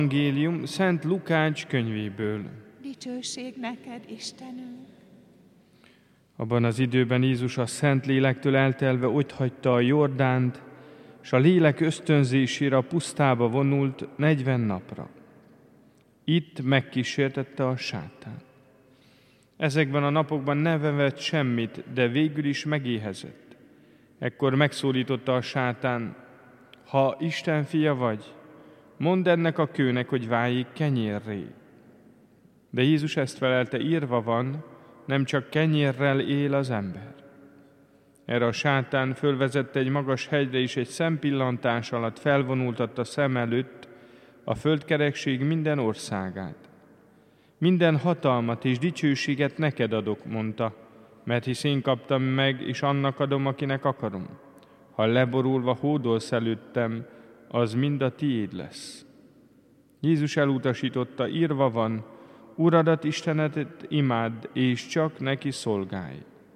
Evangélium Szent Lukács könyvéből. Dicsőség neked, Istenünk! Abban az időben Jézus a Szentlélektől eltelve otthagyta a Jordánt, s a lélek ösztönzésére a pusztába vonult 40 napra. Itt megkísértette a sátán. Ezekben a napokban nem evett semmit, de végül is megéhezett. Ekkor megszólította a sátán: ha Isten fia vagy, mondd ennek a kőnek, hogy váljék kenyérré. De Jézus ezt felelte: írva van, nem csak kenyérrel él az ember. Erre a sátán fölvezette egy magas hegyre, és egy szempillantás alatt felvonultatta szem előtt a földkerekség minden országát. Minden hatalmat és dicsőséget neked adok, mondta, mert hisz én kaptam meg, és annak adom, akinek akarom. Ha leborulva hódolsz előttem, az mind a tiéd lesz. Jézus elutasította: írva van, Uradat, Istenedet imádd, és csak neki szolgálj.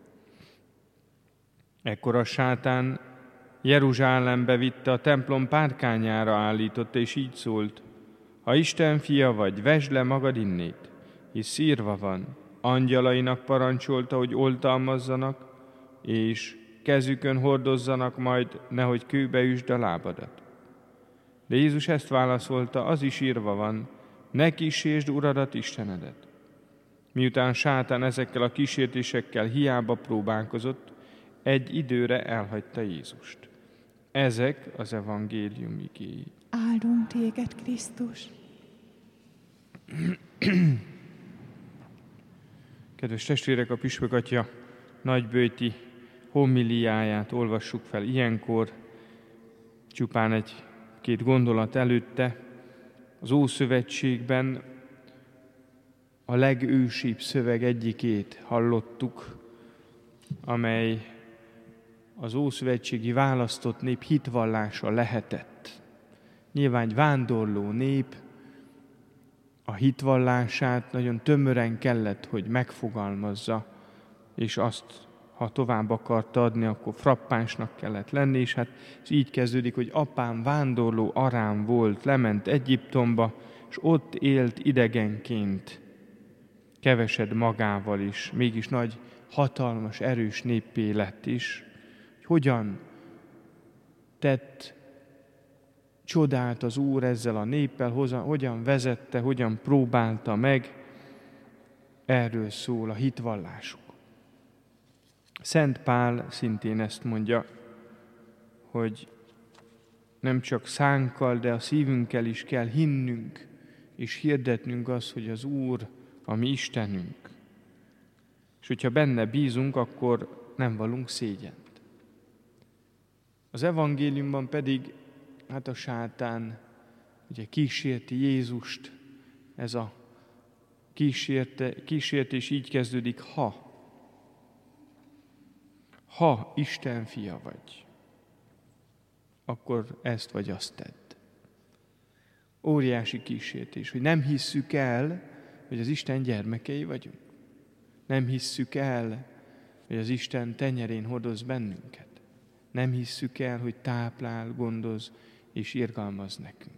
Ekkor a sátán Jeruzsálembe vitte, a templom párkányára állította, és így szólt: ha Isten fia vagy, vesd le magad innét, hisz írva van, angyalainak parancsolta, hogy oltalmazzanak, és kezükön hordozzanak, majd nehogy kőbe üsd a lábadat. De Jézus ezt válaszolta: az is írva van, ne kísértsd Uradat, Istenedet. Miután sátán ezekkel a kísértésekkel hiába próbálkozott, egy időre elhagyta Jézust. Ezek az evangélium igéi. Áldunk téged, Krisztus! Kedves testvérek, a püspök atya nagyböjti homiliáját olvassuk fel ilyenkor, csupán egy-két gondolat előtte. Az Ószövetségben a legősibb szöveg egyikét hallottuk, amely az ószövetségi választott nép hitvallása lehetett. Nyilván egy vándorló nép a hitvallását nagyon tömören kellett, hogy megfogalmazza, és azt, ha tovább akarta adni, akkor frappánsnak kellett lenni, és hát ez így kezdődik, hogy apám vándorló arám volt, lement Egyiptomba, és ott élt idegenként, kevesed magával is, mégis nagy, hatalmas, erős néppé lett is. Hogyan tett csodát az Úr ezzel a néppel, hogyan vezette, hogyan próbálta meg, erről szól a hitvallásuk. Szent Pál szintén ezt mondja, hogy nem csak szánkkal, de a szívünkkel is kell hinnünk, és hirdetnünk azt, hogy az Úr a mi Istenünk. És hogyha benne bízunk, akkor nem vallunk szégyent. Az evangéliumban pedig, hát a sátán ugye kísérti Jézust, ez a kísértés így kezdődik: ha Isten fia vagy, akkor ezt vagy azt tedd. Óriási kísértés, hogy nem hisszük el, hogy az Isten gyermekei vagyunk. Nem hisszük el, hogy az Isten tenyerén hordoz bennünket. Nem hisszük el, hogy táplál, gondoz és irgalmaz nekünk.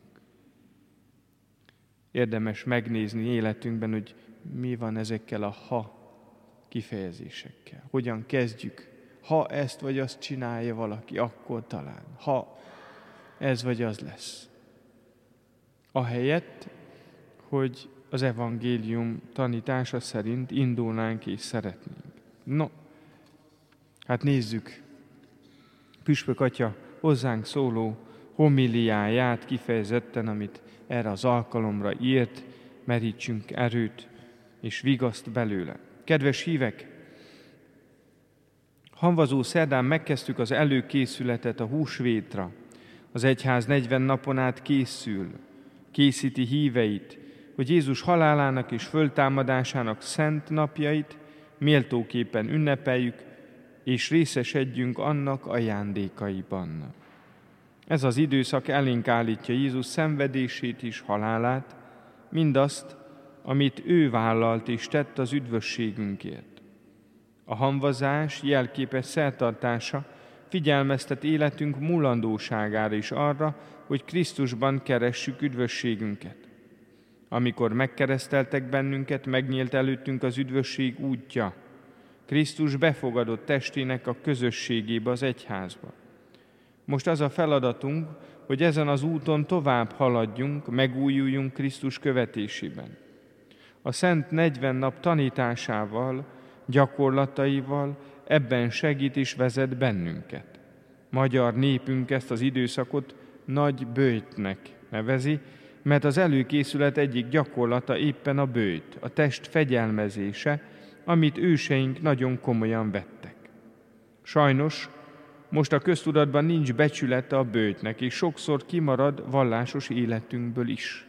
Érdemes megnézni életünkben, hogy mi van ezekkel a ha kifejezésekkel. Hogyan kezdjük? Ha ezt vagy azt csinálja valaki, akkor talán. Ha ez vagy az lesz. Ahelyett, hogy az evangélium tanítása szerint indulnánk és szeretnénk. No, hát nézzük püspök atya hozzánk szóló homiliáját kifejezetten, amit erre az alkalomra írt, merítsünk erőt és vigaszt belőle. Kedves hívek, hamvazó szerdán megkezdtük az előkészületet a húsvétra. Az egyház 40 napon át készíti híveit, hogy Jézus halálának és föltámadásának szent napjait méltóképpen ünnepeljük, és részesedjünk annak ajándékaiban. Ez az időszak elénk állítja Jézus szenvedését és halálát, mindazt, amit ő vállalt és tett az üdvösségünkért. A hamvazás jelképes szertartása figyelmeztet életünk mulandóságára is arra, hogy Krisztusban keressük üdvösségünket. Amikor megkereszteltek bennünket, megnyílt előttünk az üdvösség útja. Krisztus befogadott testének a közösségébe, az egyházba. Most az a feladatunk, hogy ezen az úton tovább haladjunk, megújuljunk Krisztus követésében. A Szent 40 nap tanításával, gyakorlataival ebben segít és vezet bennünket. Magyar népünk ezt az időszakot nagy böjtnek nevezi, mert az előkészület egyik gyakorlata éppen a böjt, a test fegyelmezése, amit őseink nagyon komolyan vettek. Sajnos most a köztudatban nincs becsülete a böjtnek, és sokszor kimarad vallásos életünkből is.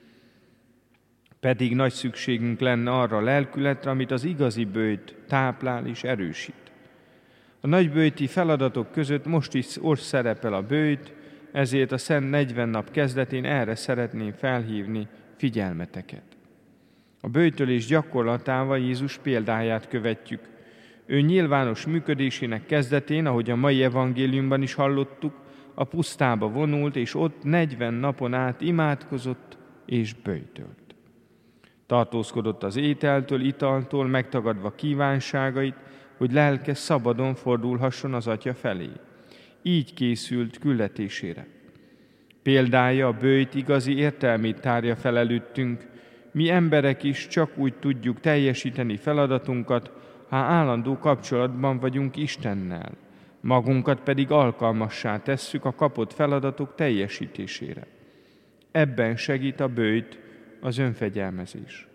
Pedig nagy szükségünk lenne arra a lelkületre, amit az igazi böjt táplál és erősít. A nagyböjti feladatok között most is szerepel a böjt, ezért a Szent 40 nap kezdetén erre szeretném felhívni figyelmeteket. A böjtölés gyakorlatával Jézus példáját követjük. Ő nyilvános működésének kezdetén, ahogy a mai evangéliumban is hallottuk, a pusztába vonult, és ott 40 napon át imádkozott és böjtölt. Tartózkodott az ételtől, italtól, megtagadva kívánságait, hogy lelke szabadon fordulhasson az Atya felé. Így készült küldetésére. Példája a böjt igazi értelmét tárja fel előttünk. Mi emberek is csak úgy tudjuk teljesíteni feladatunkat, ha állandó kapcsolatban vagyunk Istennel, magunkat pedig alkalmassá tesszük a kapott feladatok teljesítésére. Ebben segít a böjt, az önfegyelmezés.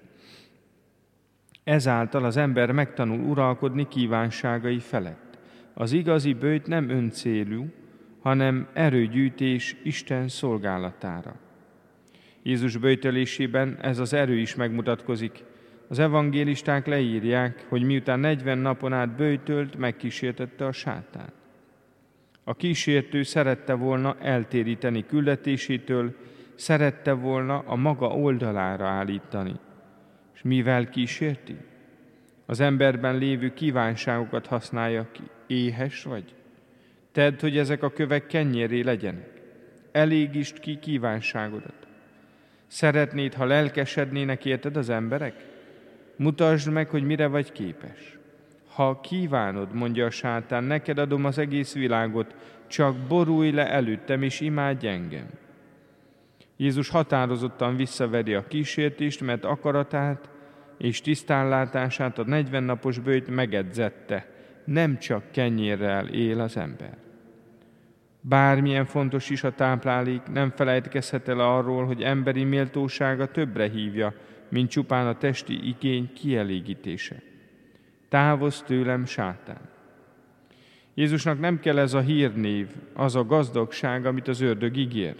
Ezáltal az ember megtanul uralkodni kívánságai felett. Az igazi böjt nem öncélú, hanem erőgyűjtés Isten szolgálatára. Jézus böjtölésében ez az erő is megmutatkozik. Az evangélisták leírják, hogy miután 40 napon át böjtölt, megkísértette a sátán. A kísértő szerette volna eltéríteni küldetésétől, szerette volna a maga oldalára állítani. És mivel kísérti? Az emberben lévő kívánságokat használja ki. Éhes vagy? Tedd, hogy ezek a kövek kenyérré legyenek. Elégítsd ki kívánságodat. Szeretnéd, ha lelkesednének érted az emberek? Mutasd meg, hogy mire vagy képes. Ha kívánod, mondja a sátán, neked adom az egész világot, csak borulj le előttem, és imádj engem. Jézus határozottan visszaveri a kísértést, mert akaratát és tisztánlátását a 40 napos böjt megedzette. Nem csak kenyérrel él az ember. Bármilyen fontos is a táplálék, nem felejtkezhet el arról, hogy emberi méltósága többre hívja, mint csupán a testi igény kielégítése. Távozz tőlem, sátán! Jézusnak nem kell ez a hírnév, az a gazdagság, amit az ördög ígér.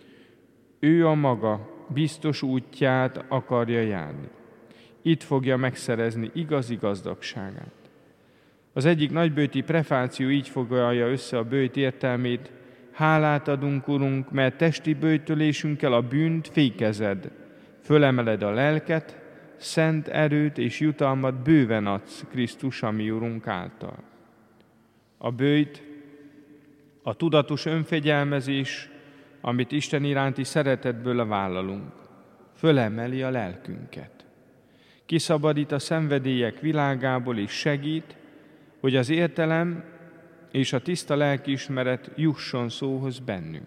Ő a maga biztos útját akarja járni. Itt fogja megszerezni igazi gazdagságát. Az egyik nagyböjti prefáció így foglalja össze a böjt értelmét: hálát adunk, Urunk, mert testi böjtölésünkkel a bűnt fékezed, fölemeled a lelket, szent erőt és jutalmat bőven adsz Krisztus, a mi Urunk által. A böjt, a tudatos önfegyelmezés, amit Isten iránti szeretetből vállalunk, fölemeli a lelkünket. Kiszabadít a szenvedélyek világából és segít, hogy az értelem és a tiszta lelkiismeret jusson szóhoz bennünk.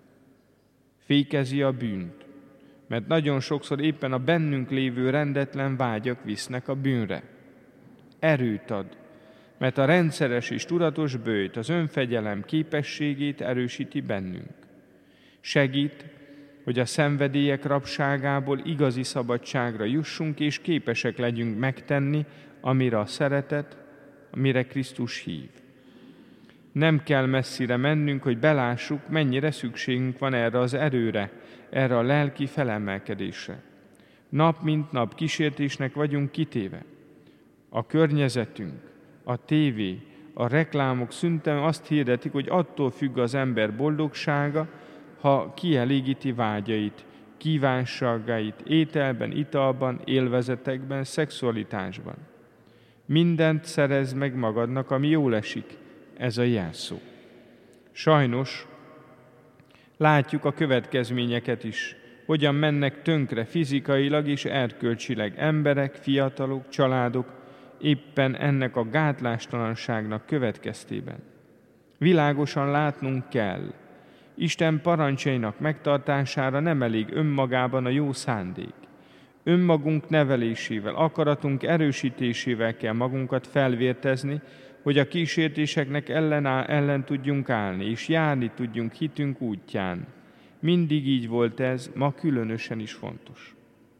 Fékezi a bűnt, mert nagyon sokszor éppen a bennünk lévő rendetlen vágyak visznek a bűnre. Erőt ad, mert a rendszeres és tudatos böjt az önfegyelem képességét erősíti bennünk. Segít, hogy a szenvedélyek rabságából igazi szabadságra jussunk, és képesek legyünk megtenni, amire a szeretet, amire Krisztus hív. Nem kell messzire mennünk, hogy belássuk, mennyire szükségünk van erre az erőre, erre a lelki felemelkedésre. Nap mint nap kísértésnek vagyunk kitéve. A környezetünk, a tévé, a reklámok szünten azt hirdetik, hogy attól függ az ember boldogsága, ha kielégíti vágyait, kívánságait ételben, italban, élvezetekben, szexualitásban. Mindent szerezz meg magadnak, ami jól esik, ez a jelszó. Sajnos látjuk a következményeket is hogyan mennek tönkre fizikailag és erkölcsileg emberek, fiatalok, családok éppen ennek a gátlástalanságnak következtében. Világosan látnunk kell, Isten parancsainak megtartására nem elég önmagában a jó szándék. Önmagunk nevelésével, akaratunk erősítésével kell magunkat felvértezni, hogy a kísértéseknek ellen tudjunk állni, és járni tudjunk hitünk útján. Mindig így volt ez, ma különösen is fontos.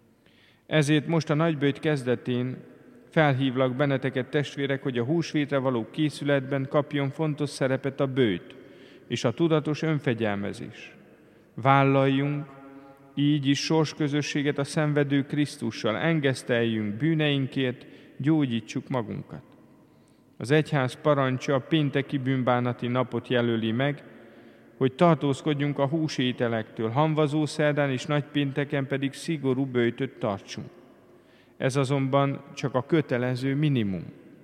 Ezért most a nagyböjt kezdetén felhívlak benneteket, testvérek, hogy a húsvétre való készületben kapjon fontos szerepet a böjt és a tudatos önfegyelmezés. Vállaljunk így is sorsközösséget a szenvedő Krisztussal, engeszteljünk bűneinkért, gyógyítsuk magunkat. Az egyház parancsa a pénteki bűnbánati napot jelöli meg, hogy tartózkodjunk a húsételektől, hamvazó szerdán és nagypénteken pedig szigorú böjtöt tartsunk. Ez azonban csak a kötelező minimum.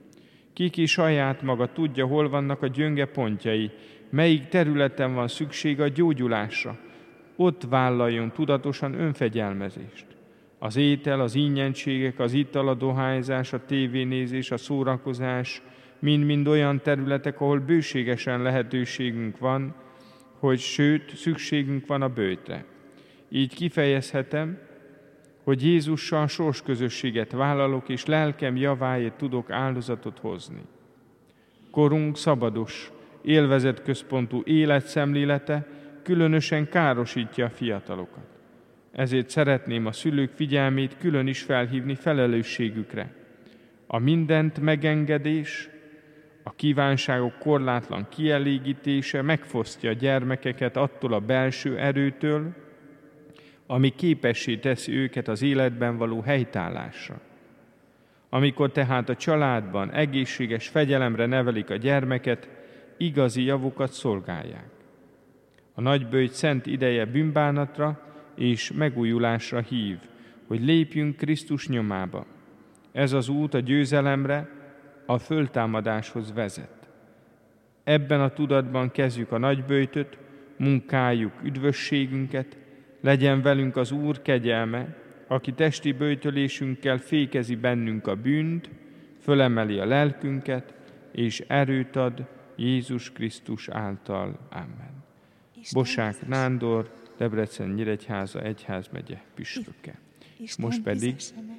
Ki saját maga tudja, hol vannak a gyönge pontjai, melyik területen van szükség a gyógyulásra, ott vállaljon tudatosan önfegyelmezést. Az étel, az ingyenségek, az ital, a dohányzás, a tévénézés, a szórakozás, mind-mind olyan területek, ahol bőségesen lehetőségünk van, hogy sőt, szükségünk van a böjtre. Így kifejezhetem, hogy Jézussal sorsközösséget vállalok, és lelkem javáért tudok áldozatot hozni. Korunk szabados, élvezetközpontú életszemlélete különösen károsítja a fiatalokat. Ezért szeretném a szülők figyelmét külön is felhívni felelősségükre. A mindent megengedés, a kívánságok korlátlan kielégítése megfosztja a gyermekeket attól a belső erőtől, ami képessé teszi őket az életben való helytállásra. Amikor tehát a családban egészséges fegyelemre nevelik a gyermeket, igazi javukat szolgálják. A nagyböjt szent ideje bűnbánatra és megújulásra hív, hogy lépjünk Krisztus nyomába. Ez az út a győzelemre, a föltámadáshoz vezet. Ebben a tudatban kezdjük a nagyböjtöt, munkáljuk üdvösségünket, legyen velünk az Úr kegyelme, aki testi böjtölésünkkel fékezi bennünk a bűnt, fölemeli a lelkünket, és erőt ad Jézus Krisztus által. Amen. Bosák Nándor, Debrecen Nyíregyháza egyházmegye püspöke. Most pedig